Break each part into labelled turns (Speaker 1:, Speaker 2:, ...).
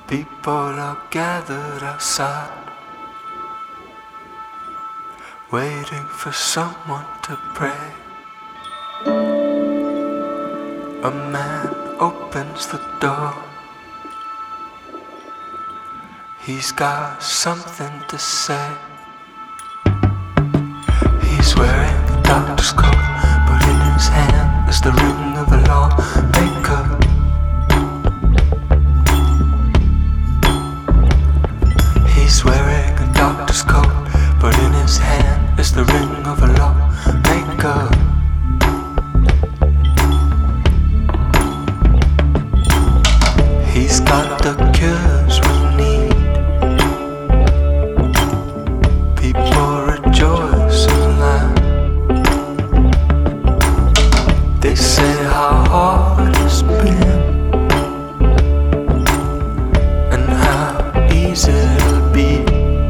Speaker 1: People are gathered outside, waiting for someone to pray. A man opens the door. He's got something to say. He's wearing a doctor's coat, but in his hand is the ring of a lawmaker. He's wearing a doctor's coat, but in his hand is the ring of a lawmaker. He's got the cures we need. People rejoice and laugh. They say how hard it's been and how easy it'll be.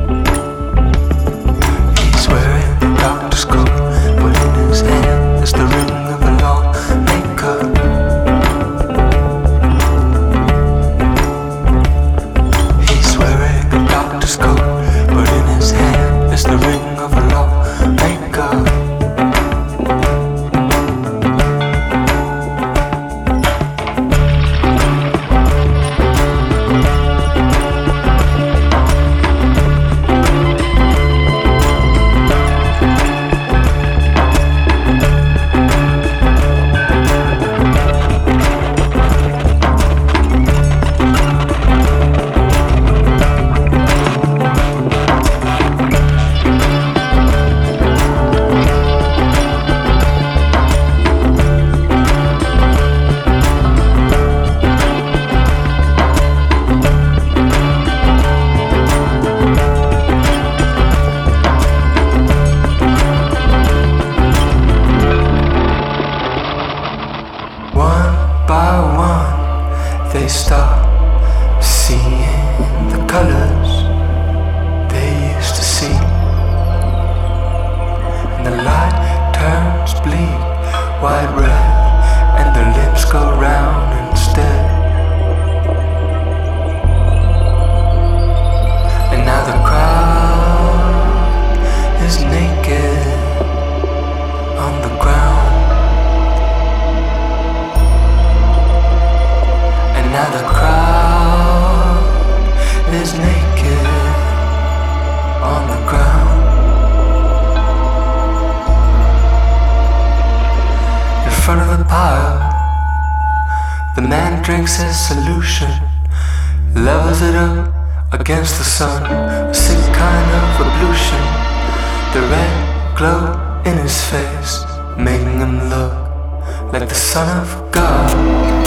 Speaker 1: He's wearing the doctor's coat, but in his hand is the ring of a lawmaker. He's wearing a doctor's coat, but in his hand is the ring of a lawmaker. By one, they stop seeing the colors they used to see, and the light turns bleak, white red, and their lips go round instead. And now the crowd is naked on the ground. Now the crowd is naked on the ground. In front of the pile, the man drinks his solution, levels it up against the sun, a sick kind of ablution. The red glow in his face, making him look like the Son of God.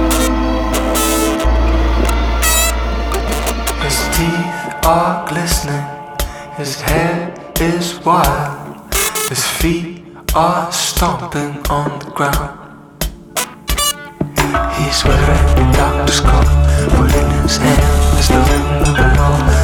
Speaker 1: His teeth are glistening, his hair is wild, his feet are stomping on the ground. He's wearing a doctor's coat, but in his hand is the ring of a lawmaker.